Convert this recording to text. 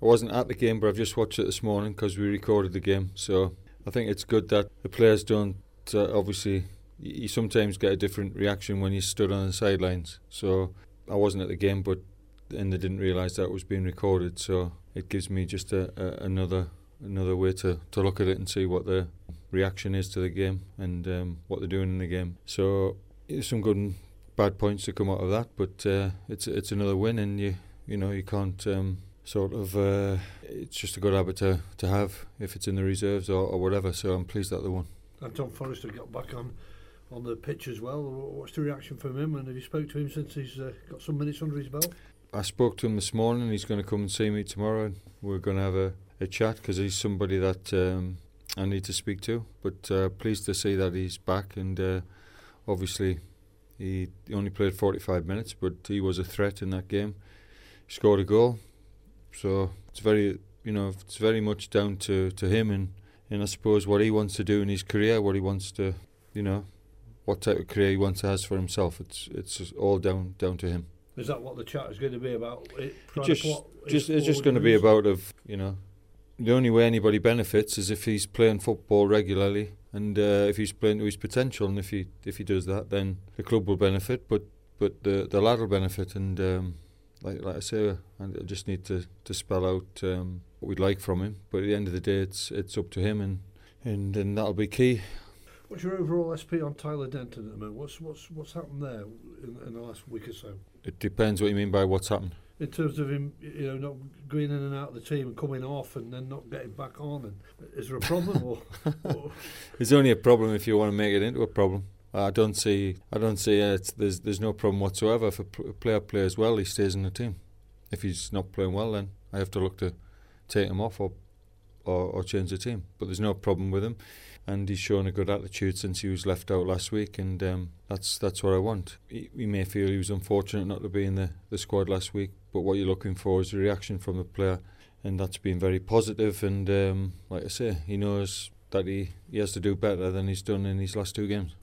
I wasn't at the game, but I've just watched it this morning because we recorded the game. So I think it's good that the players don't. Obviously, you sometimes get a different reaction when you stood on the sidelines. So I wasn't at the game, and they didn't realise that it was being recorded. So it gives me just another way to look at it and see what the reaction is to the game and what they're doing in the game. So there's some good and bad points to come out of that, but it's another win, and you can't it's just a good habit to have if it's in the reserves or whatever. So I'm pleased that they won. And Tom Forrester got back on the pitch as well. What's the reaction from him, and have you spoke to him since he's got some minutes under his belt? I spoke to him this morning. He's going to come and see me tomorrow, and we're going to have a chat because he's somebody that I need to speak to. But pleased to see that he's back, and obviously he only played 45 minutes, but he was a threat in that game. He scored a goal, so it's very much down to him and I suppose what he wants to do in his career, what he wants to, what type of career he wants to have for himself. It's all down to him. Is that what the chat is going to be about? It's just going to be about the only way anybody benefits is if he's playing football regularly, and if he's playing to his potential, and if he does that, then the club will benefit, but the lad will benefit, and like I say, I just need to spell out what we'd like from him. But at the end of the day, it's up to him, and that'll be key. What's your overall SP on Tyler Denton at the moment? What's happened there in the last week or so? It depends what you mean by what's happened. In terms of him, not going in and out of the team and coming off and then not getting back on, and is there a problem? or? There's only a problem if you want to make it into a problem. I don't see. There's no problem whatsoever. If a player plays well, he stays in the team. If he's not playing well, then I have to look to take him off or change the team. But there's no problem with him, and he's shown a good attitude since he was left out last week, and that's what I want. He may feel he was unfortunate not to be in the squad last week, but what you're looking for is a reaction from the player, and that's been very positive. And like I say, he knows that he has to do better than he's done in his last two games.